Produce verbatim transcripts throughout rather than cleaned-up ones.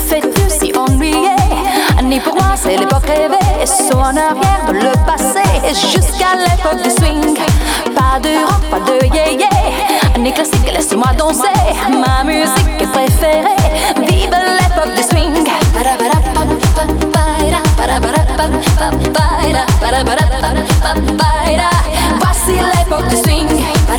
fais-tu si ennuyé? Ni pour moi c'est l'époque rêvée, saut en arrière de le passé jusqu'à l'époque du swing. Pas de rock, pas de yé-yé, ni classique, laisse-moi danser. Ma musique est préférée, vive l'époque du swing. Voici l'époque du swing.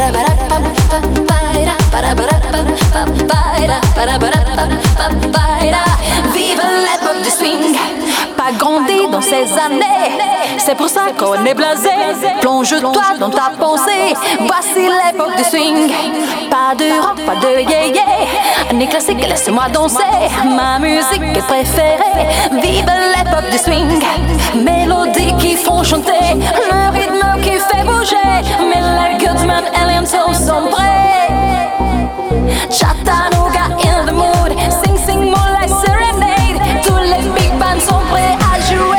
Vive l'époque du swing. Pas grandi dans ces années, c'est pour ça qu'on est blasé. Plonge-toi dans ta pensée. Voici l'époque du swing. Pas de rock, pas de yé-yé, ni classique, laisse-moi danser. Ma musique est préférée, vive l'époque du swing. Mélodies qui font chanter, le rythme qui fait bouger. Miller, Goodman, Alien Soul sont prêts. Chattanooga in the mood, Sing Sing Moonlight Serenade. Tous les big bands sont prêts à jouer.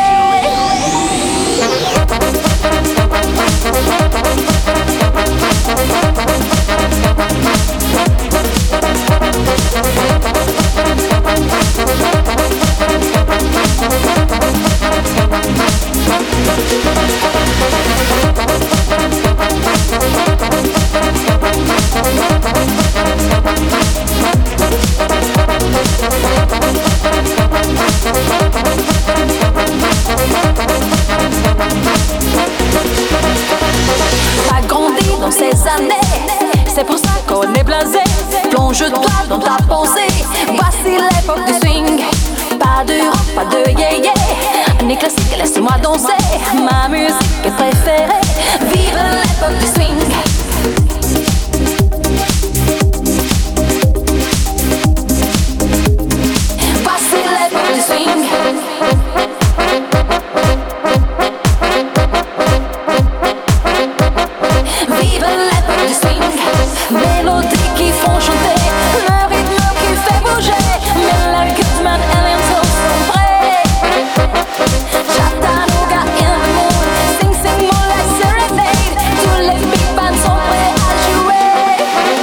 Pas grandi dans ces années, c'est pour ça qu'on est blasé. Plonge-toi dans ta pensée. Voici l'époque du swing. Pas de rock, pas de yé-yé, ni classique, laisse-moi danser. Ma musique est préférée, vive l'époque du swing. Voici l'époque du swing. Vive l'époque du swing. Mélodies qui font chanter, le rythme qui fait bouger. Miller, Goodman, Alien Soul sont prêts. Chattanooga in the mood, Sing Sing Moonlight Serenade. Tous les big bands sont prêts à jouer.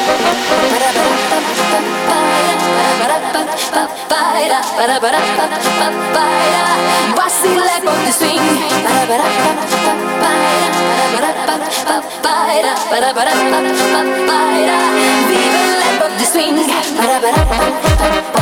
Voici l'époque du swing. Vive l'époque du swing.